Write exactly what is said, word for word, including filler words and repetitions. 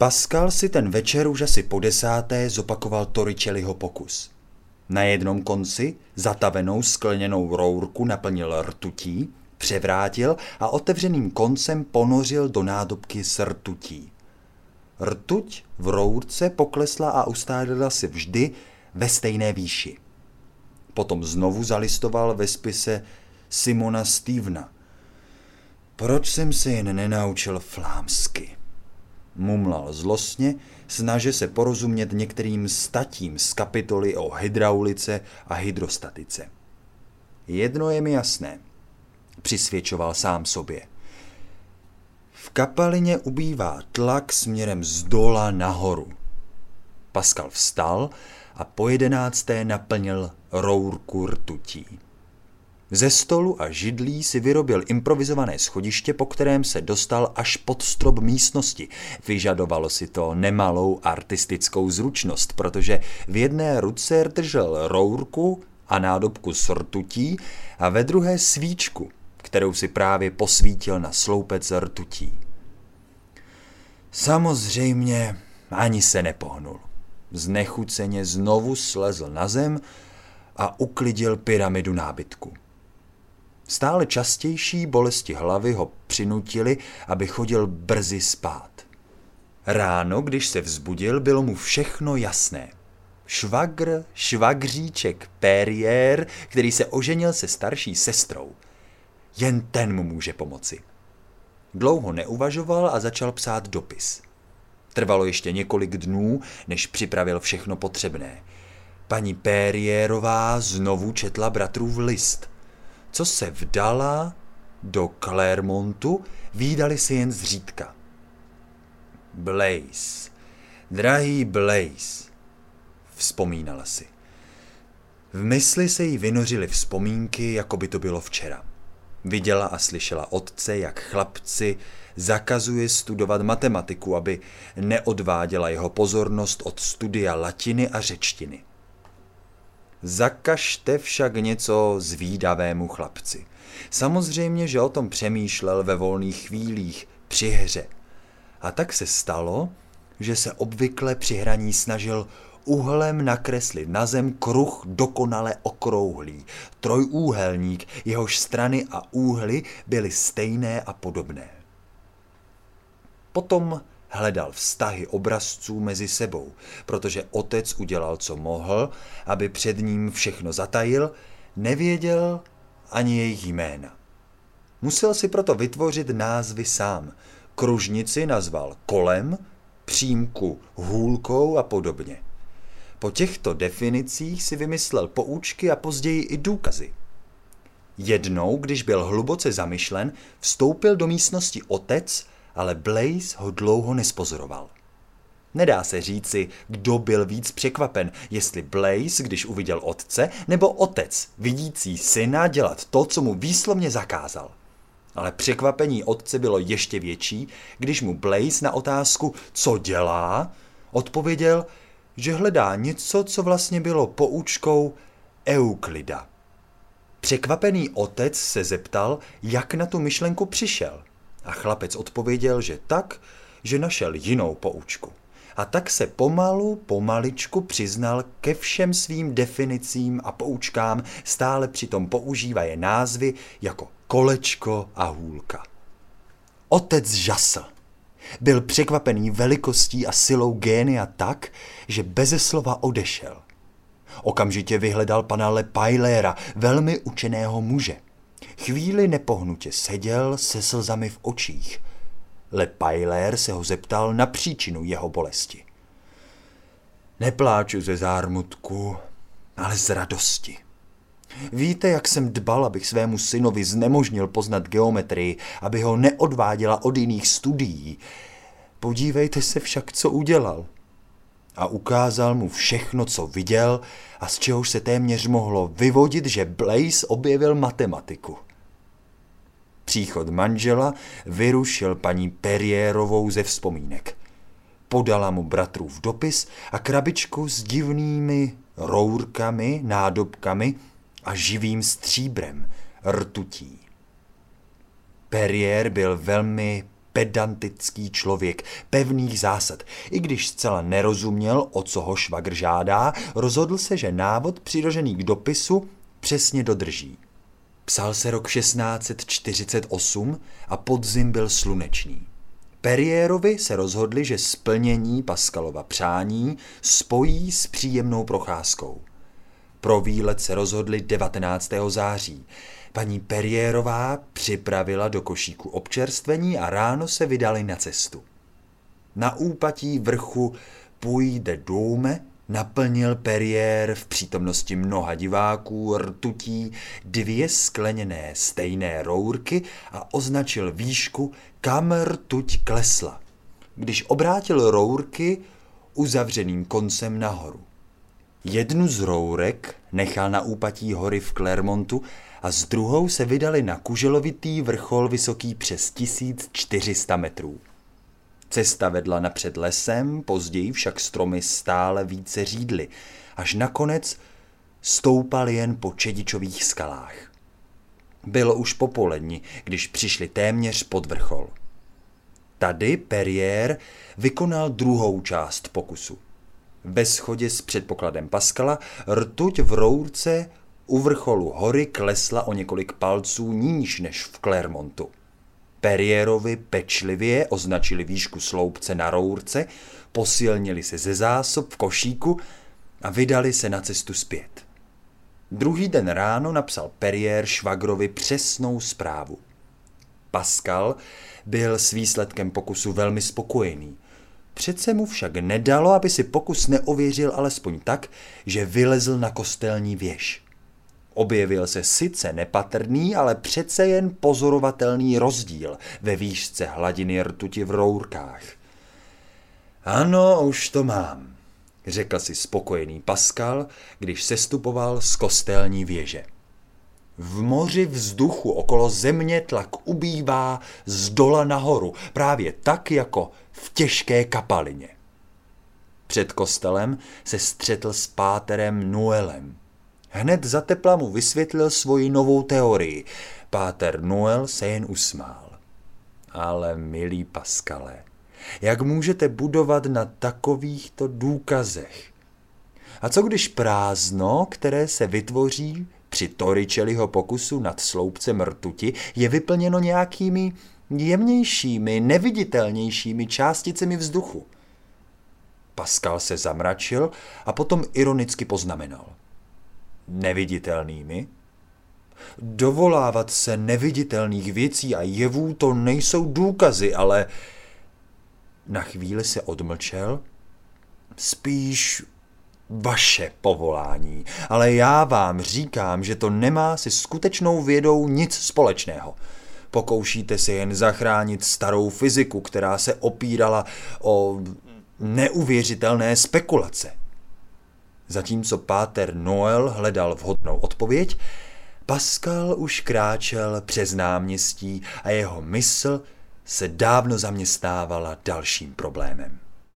Pascal si ten večer už asi po desáté zopakoval Torricelliho pokus. Na jednom konci zatavenou skleněnou rourku naplnil rtutí, převrátil a otevřeným koncem ponořil do nádobky s rtutí. Rtuť v rource poklesla a ustálila se vždy ve stejné výši. Potom znovu zalistoval ve spise Simona Stevena. Proč jsem se jen nenaučil flámsky? Mumlal zlostně, snaže se porozumět některým statím z kapitoly o hydraulice a hydrostatice. Jedno je mi jasné, přisvědčoval sám sobě. V kapalině ubývá tlak směrem z dola nahoru. Pascal vstal a po jedenácté naplnil rourku rtutí. Ze stolu a židlí si vyrobil improvizované schodiště, po kterém se dostal až pod strop místnosti. Vyžadovalo si to nemalou artistickou zručnost, protože v jedné ruce držel rourku a nádobku s rtutí a ve druhé svíčku, kterou si právě posvítil na sloupec rtutí. Samozřejmě ani se nepohnul. Znechuceně znovu slezl na zem a uklidil pyramidu nábytku. Stále častější bolesti hlavy ho přinutily, aby chodil brzy spát. Ráno, když se vzbudil, bylo mu všechno jasné. Švagr, švagříček Perrier, který se oženil se starší sestrou. Jen ten mu může pomoci. Dlouho neuvažoval a začal psát dopis. Trvalo ještě několik dnů, než připravil všechno potřebné. Paní Perrierová znovu četla bratrův list. Co se vdala do Clermontu, vídali si jen zřídka. Blaise, drahý Blaise, vzpomínala si. V mysli se jí vynořily vzpomínky, jako by to bylo včera. Viděla a slyšela otce, jak chlapci zakazuje studovat matematiku, aby neodváděla jeho pozornost od studia latiny a řečtiny. Zakažte však něco zvídavému chlapci. Samozřejmě, že o tom přemýšlel ve volných chvílích při hře. A tak se stalo, že se obvykle při hraní snažil uhlem nakreslit na zem kruh dokonale okrouhlý, trojúhelník, jehož strany a úhly byly stejné a podobné. Potom hledal vztahy obrazců mezi sebou, protože otec udělal, co mohl, aby před ním všechno zatajil, nevěděl ani jejich jména. Musel si proto vytvořit názvy sám. Kružnici nazval kolem, přímku hůlkou a podobně. Po těchto definicích si vymyslel poučky a později i důkazy. Jednou, když byl hluboce zamyšlen, vstoupil do místnosti otec, ale Blaise ho dlouho nespozoroval. Nedá se říci, kdo byl víc překvapen, jestli Blaise, když uviděl otce, nebo otec, vidící syna dělat to, co mu výslovně zakázal. Ale překvapení otce bylo ještě větší, když mu Blaise na otázku, co dělá, odpověděl, že hledá něco, co vlastně bylo poučkou Euklida. Překvapený otec se zeptal, jak na tu myšlenku přišel. A chlapec odpověděl, že tak, že našel jinou poučku. A tak se pomalu, pomaličku přiznal ke všem svým definicím a poučkám, stále přitom používaje názvy jako kolečko a hůlka. Otec žasl. Byl překvapený velikostí a silou génia tak, že beze slova odešel. Okamžitě vyhledal pana Le Paillera, velmi učeného muže. Chvíli nepohnutě seděl se slzami v očích. Le Pailler se ho zeptal na příčinu jeho bolesti. Nepláču ze zármutku, ale z radosti. Víte, jak jsem dbal, abych svému synovi znemožnil poznat geometrii, aby ho neodváděla od jiných studií. Podívejte se však, co udělal. A ukázal mu všechno, co viděl a z čehož se téměř mohlo vyvodit, že Blaise objevil matematiku. Příchod manžela vyrušil paní Perrierovou ze vzpomínek. Podala mu bratrův dopis a krabičku s divnými rourkami, nádobkami a živým stříbrem, rtutí. Perrier byl velmi pedantický člověk pevných zásad. I když zcela nerozuměl, o co ho švagr žádá, rozhodl se, že návod přiložený k dopisu přesně dodrží. Psal se rok šestnáct set čtyřicet osm a podzim byl slunečný. Periérovi se rozhodli, že splnění Pascalova přání spojí s příjemnou procházkou. Pro výlet se rozhodli devatenáctého září. Paní Periérová připravila do košíku občerstvení a ráno se vydali na cestu. Na úpatí vrchu Puy de Dôme naplnil Periér v přítomnosti mnoha diváků rtutí dvě skleněné stejné rourky a označil výšku, kam rtuť klesla, když obrátil rourky uzavřeným koncem nahoru. Jednu z rourek nechal na úpatí hory v Clermontu a s druhou se vydali na kuželovitý vrchol vysoký přes tisíc čtyři sta metrů. Cesta vedla napřed lesem, později však stromy stále více řídly, až nakonec stoupal jen po čedičových skalách. Bylo už popoledni, když přišli téměř pod vrchol. Tady Periér vykonal druhou část pokusu. Ve shodě s předpokladem Pascala rtuť v rource u vrcholu hory klesla o několik palců níž než v Clermontu. Periérovi pečlivě označili výšku sloupce na rource, posilnili se ze zásob v košíku a vydali se na cestu zpět. Druhý den ráno napsal Periér švagrovi přesnou zprávu. Pascal byl s výsledkem pokusu velmi spokojený. Přece mu však nedalo, aby si pokus neověřil alespoň tak, že vylezl na kostelní věž. Objevil se sice nepatrný, ale přece jen pozorovatelný rozdíl ve výšce hladiny rtuti v rourkách. Ano, už to mám, řekl si spokojený Pascal, když sestupoval z kostelní věže. V moři vzduchu okolo země tlak ubývá z dola nahoru, právě tak jako v těžké kapalině. Před kostelem se střetl s páterem Noelem. Hned zatepla mu vysvětlil svoji novou teorii. Páter Noel se jen usmál. Ale milý Pascale, jak můžete budovat na takovýchto důkazech? A co když prázdno, které se vytvoří při Torricelliho pokusu nad sloupcem rtuti, je vyplněno nějakými jemnějšími, neviditelnějšími částicemi vzduchu? Pascal se zamračil a potom ironicky poznamenal. Neviditelnými? Dovolávat se neviditelných věcí a jevů to nejsou důkazy, ale... Na chvíli se odmlčel. Spíš vaše povolání, ale já vám říkám, že to nemá se skutečnou vědou nic společného. Pokoušíte se jen zachránit starou fyziku, která se opírala o neuvěřitelné spekulace. Zatímco páter Noel hledal vhodnou odpověď, Pascal už kráčel přes náměstí a jeho mysl se dávno zaměstnávala dalším problémem.